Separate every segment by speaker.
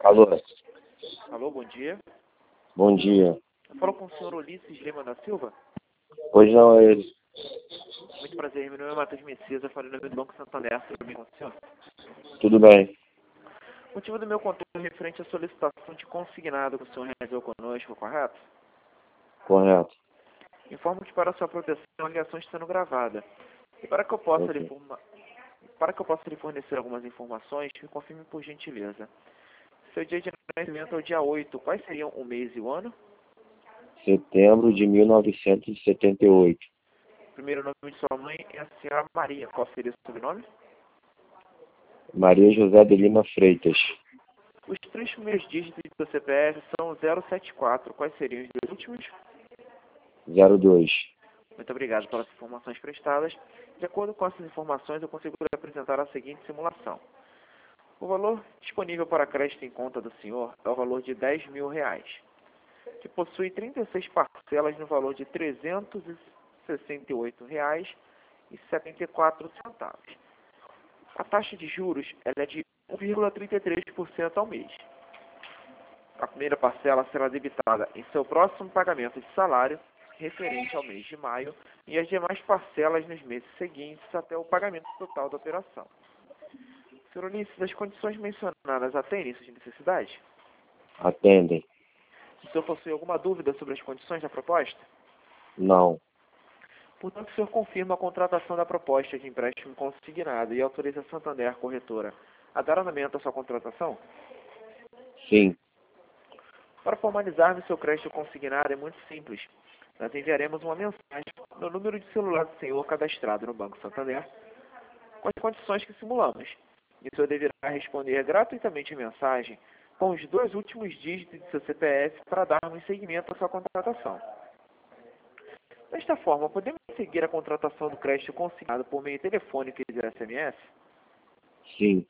Speaker 1: Alô,
Speaker 2: Alô, bom dia.
Speaker 1: bom dia.
Speaker 2: Eu falo com o senhor Ulisses Lima da Silva.
Speaker 1: Pois não é ele.
Speaker 2: Muito prazer, meu nome é Matheus Messias, eu falo em nome do Banco Santander, tudo bem com o senhor?
Speaker 1: Tudo bem?
Speaker 2: O motivo do meu contato é referente à solicitação de consignado que o senhor realizou conosco, correto?
Speaker 1: Correto.
Speaker 2: Informo que para sua proteção a ligação está sendo gravada. E para que eu possa
Speaker 1: Ok.
Speaker 2: lhe fornecer algumas informações, me confirme por gentileza. Seu dia de nascimento é o dia 8. Quais seriam o mês e o ano?
Speaker 1: Setembro de 1978.
Speaker 2: O primeiro nome de sua mãe é a senhora Maria. Qual seria o sobrenome?
Speaker 1: Maria José de Lima Freitas.
Speaker 2: Os três primeiros dígitos do CPF são 074. Quais seriam os dois últimos?
Speaker 1: 02.
Speaker 2: Muito obrigado pelas informações prestadas. De acordo com essas informações, eu consigo lhe apresentar a seguinte simulação. O valor disponível para crédito em conta do senhor é o valor de R$ 10.000, que possui 36 parcelas no valor de R$ 368,74. A taxa de juros ela é de 1,33% ao mês. A primeira parcela será debitada em seu próximo pagamento de salário, referente ao mês de maio, e as demais parcelas nos meses seguintes até o pagamento total da operação. Senhor Ulisses, as condições mencionadas atendem sua necessidade?
Speaker 1: Atendem?
Speaker 2: O senhor possui alguma dúvida sobre as condições da proposta?
Speaker 1: Não.
Speaker 2: Portanto, o senhor confirma a contratação da proposta de empréstimo consignado e autoriza a Santander Corretora a dar andamento à sua contratação?
Speaker 1: Sim.
Speaker 2: Para formalizarmos seu crédito consignado é muito simples. Nós enviaremos uma mensagem no número de celular do senhor cadastrado no Banco Santander com as condições que simulamos. E o senhor deverá responder gratuitamente a mensagem com os dois últimos dígitos de seu CPF para darmos seguimento à sua contratação. Desta forma, podemos seguir a contratação do crédito consignado por meio telefônico e via SMS?
Speaker 1: Sim.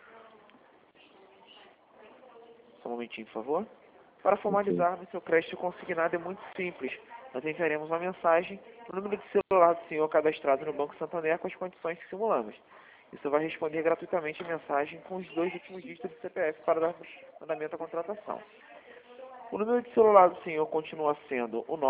Speaker 2: Só um momentinho, por favor. Para formalizarmos seu crédito consignado é muito simples. Nós enviaremos uma mensagem no número de celular do senhor cadastrado no Banco Santander com as condições que simulamos. Isso vai responder gratuitamente a mensagem com os dois últimos dígitos do CPF para dar andamento à contratação. O número de celular do senhor continua sendo o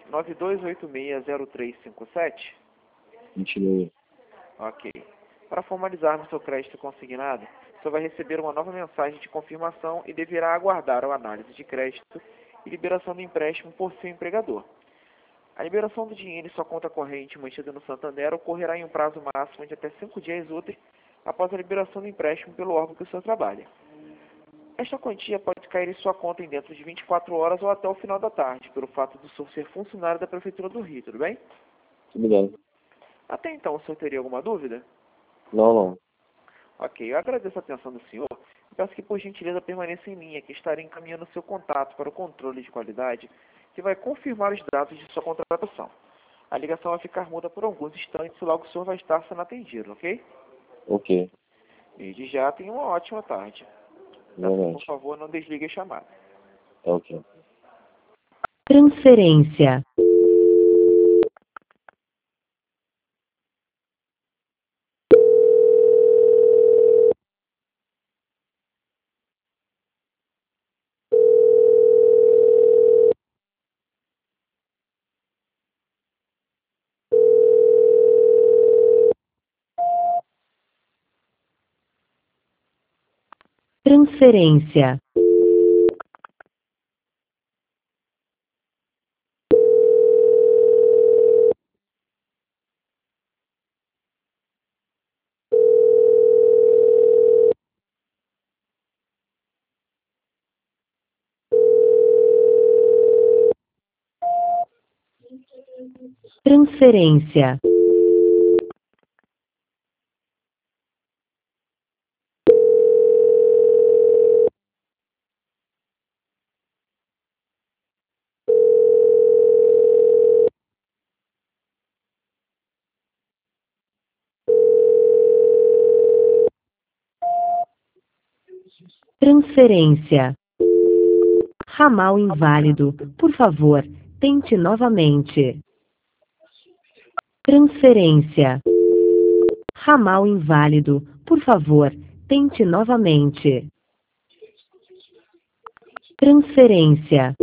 Speaker 2: 992860357?
Speaker 1: Continue.
Speaker 2: Ok. Para formalizarmos seu crédito consignado, o senhor vai receber uma nova mensagem de confirmação e deverá aguardar a análise de crédito e liberação do empréstimo por seu empregador. A liberação do dinheiro em sua conta corrente mantida no Santander ocorrerá em um prazo máximo de até 5 dias úteis após a liberação do empréstimo pelo órgão que o senhor trabalha. Esta quantia pode cair em sua conta em dentro de 24 horas ou até o final da tarde, pelo fato do senhor ser funcionário da Prefeitura do Rio, tudo bem?
Speaker 1: Tudo bem?
Speaker 2: Até então, o senhor teria alguma dúvida?
Speaker 1: Não.
Speaker 2: Ok, eu agradeço a atenção do senhor e peço que, por gentileza, permaneça em linha, que estarei encaminhando seu contato para o controle de qualidade, que vai confirmar os dados de sua contratação. A ligação vai ficar muda por alguns instantes e logo o senhor vai estar sendo atendido, ok?
Speaker 1: Ok.
Speaker 2: Desde já, tenha uma ótima tarde. Peço, por
Speaker 1: Realmente.
Speaker 2: favor, não desligue a chamada.
Speaker 1: Ok.
Speaker 3: Transferência. Transferência. Transferência. Transferência. Ramal inválido. Por favor, tente novamente. Transferência. Ramal inválido. Por favor, tente novamente. Transferência.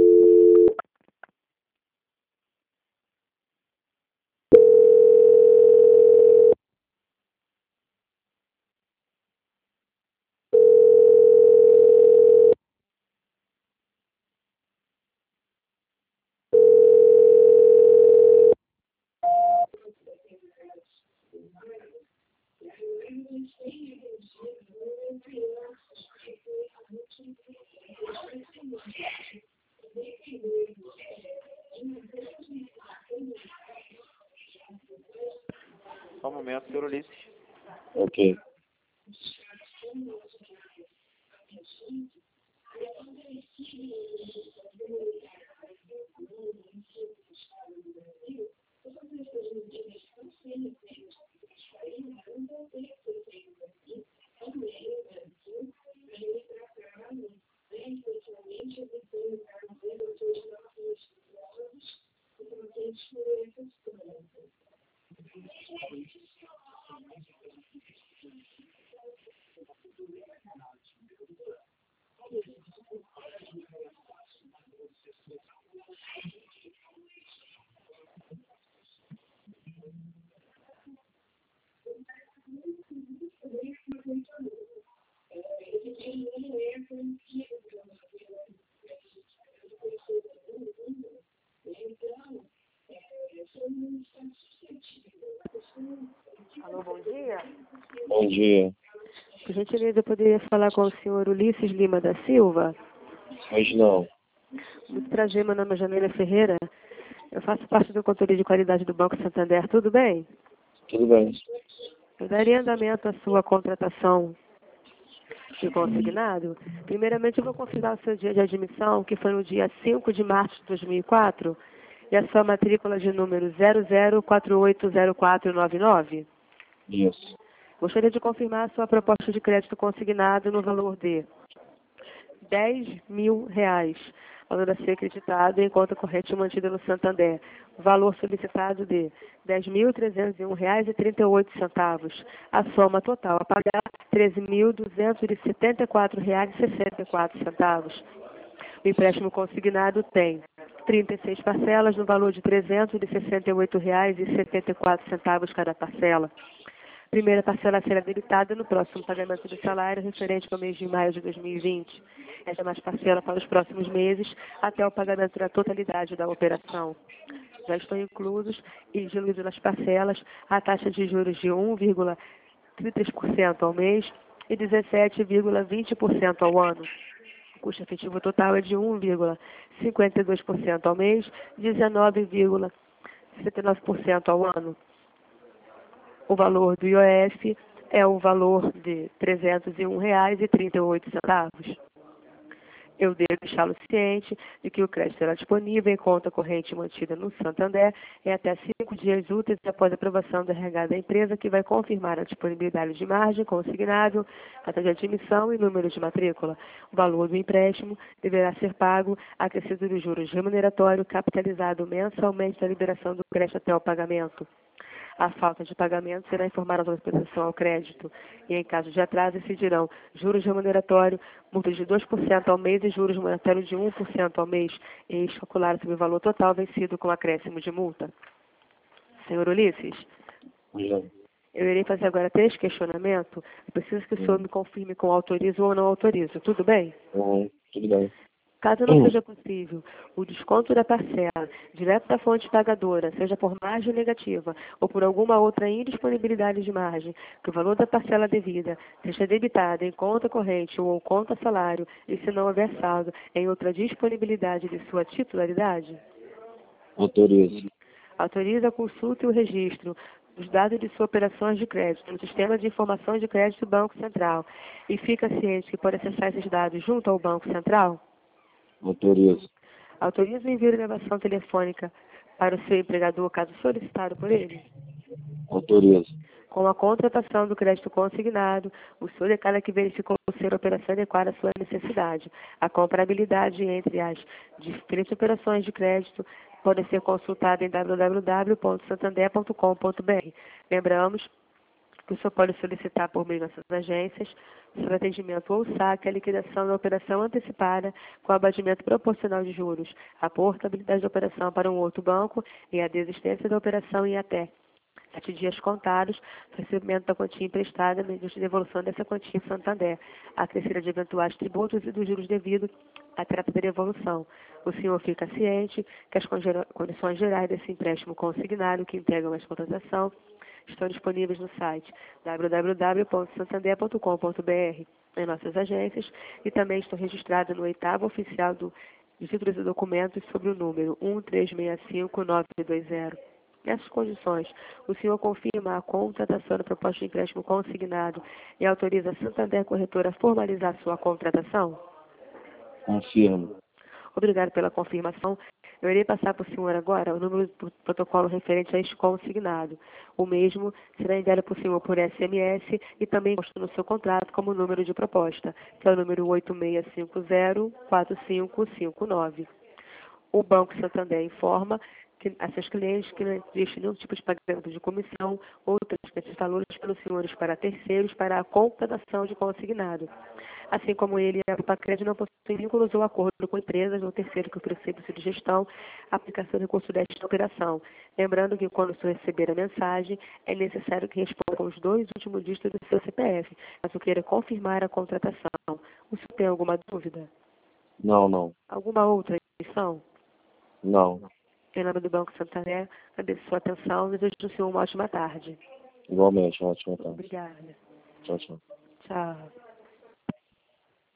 Speaker 2: Só um momento, senhor Ulisses.
Speaker 1: Ok.
Speaker 4: Alô, bom dia.
Speaker 1: Bom dia.
Speaker 4: Por gentileza, eu poderia falar com o senhor Ulisses Lima da Silva?
Speaker 1: Hoje não.
Speaker 4: Muito prazer, meu nome é Janeila Ferreira. Eu faço parte do controle de qualidade do Banco Santander, tudo bem?
Speaker 1: Tudo bem.
Speaker 4: Eu daria andamento à sua contratação de consignado. Primeiramente, eu vou considerar o seu dia de admissão, que foi no dia 5 de março de 2004, e a sua matrícula de número 00480499.
Speaker 1: Isso.
Speaker 4: Gostaria de confirmar a sua proposta de crédito consignado no valor de R$ 10.000, valor a ser acreditado em conta corrente mantida no Santander. Valor solicitado de R$ 10.301,38. A soma total a pagar R$ 13.274,64. O empréstimo consignado tem 36 parcelas no valor de R$ 368,74 cada parcela. Primeira parcela será debitada no próximo pagamento do salário referente ao mês de maio de 2020. Essa mais parcela para os próximos meses até o pagamento da totalidade da operação. Já estão inclusos e diluídos nas parcelas a taxa de juros de 1,33% ao mês e 17,20% ao ano. O custo efetivo total é de 1,52% ao mês, 19,79% ao ano. O valor do IOF é o valor de R$ 301,38. Eu devo deixá-lo ciente de que o crédito será disponível em conta corrente mantida no Santander em até 5 dias úteis após a aprovação do RH da empresa, que vai confirmar a disponibilidade de margem consignado, data de admissão e número de matrícula. O valor do empréstimo deverá ser pago acrescido dos juros remuneratório capitalizado mensalmente da liberação do crédito até o pagamento. A falta de pagamento será informada à autorização ao crédito e, em caso de atraso, incidirão juros remuneratório, multa de 2% ao mês e juros remuneratórios de 1% ao mês, e calculado sobre o valor total vencido com acréscimo de multa. Senhor Ulisses,
Speaker 1: Não.
Speaker 4: eu irei fazer agora 3 questionamentos. Eu preciso que o senhor me confirme com autorizo ou não autorizo. Tudo bem?
Speaker 1: Tudo bem.
Speaker 4: Caso não seja possível o desconto da parcela direto da fonte pagadora, seja por margem negativa ou por alguma outra indisponibilidade de margem, que o valor da parcela devida seja debitado em conta corrente ou conta salário e, se não houver saldo, em outra disponibilidade de sua titularidade?
Speaker 1: Autorizo.
Speaker 4: Autoriza a consulta e o registro dos dados de suas operações de crédito no Sistema de Informações de Crédito do Banco Central e fica ciente que pode acessar esses dados junto ao Banco Central?
Speaker 1: Autorizo.
Speaker 4: Autoriza o envio de gravação telefônica para o seu empregador, caso solicitado por ele?
Speaker 1: Autorizo.
Speaker 4: Com a contratação do crédito consignado, o senhor declara que verificou ser a operação adequada à sua necessidade. A comparabilidade entre as diferentes operações de crédito pode ser consultada em www.santander.com.br. Lembramos que o senhor pode solicitar por meio das nossas agências, sobre atendimento ou saque, a liquidação da operação antecipada com abatimento proporcional de juros, a portabilidade da operação para um outro banco e a desistência da operação em até 7 dias contados, recebimento da quantia emprestada mediante devolução dessa quantia em Santander, acrescida de eventuais tributos e dos juros devidos à trata da devolução. O senhor fica ciente que as condições gerais desse empréstimo consignado que integram esta contratação estão disponíveis no site www.santander.com.br, em nossas agências, e também estão registradas no 8º oficial de títulos e documentos sobre o número 1365920. Nessas condições, o senhor confirma a contratação da proposta de empréstimo consignado e autoriza a Santander Corretora a formalizar sua contratação?
Speaker 1: Confirmo.
Speaker 4: Obrigado pela confirmação. Eu irei passar para o senhor agora o número do protocolo referente a este consignado. O mesmo será enviado para o senhor por SMS e também consta no seu contrato como número de proposta, que é o número 86504559. O Banco Santander informa a seus clientes que não existe nenhum tipo de pagamento de comissão ou transferência de valores pelos senhores para terceiros para a contratação de consignado. Assim como ele e a Pacred não possuem vínculos ou acordo com empresas ou terceiro que ofereça serviço de gestão, aplicação de recurso desta operação. Lembrando que quando o senhor receber a mensagem, é necessário que responda com os 2 últimos dígitos do seu CPF, caso queira confirmar a contratação. O senhor tem alguma dúvida?
Speaker 1: Não.
Speaker 4: Alguma outra inscrição?
Speaker 1: Não.
Speaker 4: Em nome do Banco Santander, agradeço sua atenção e desejo ao senhor uma ótima tarde.
Speaker 1: Igualmente, ótima tarde.
Speaker 4: Obrigada.
Speaker 1: Tchau, tchau.
Speaker 4: Tchau.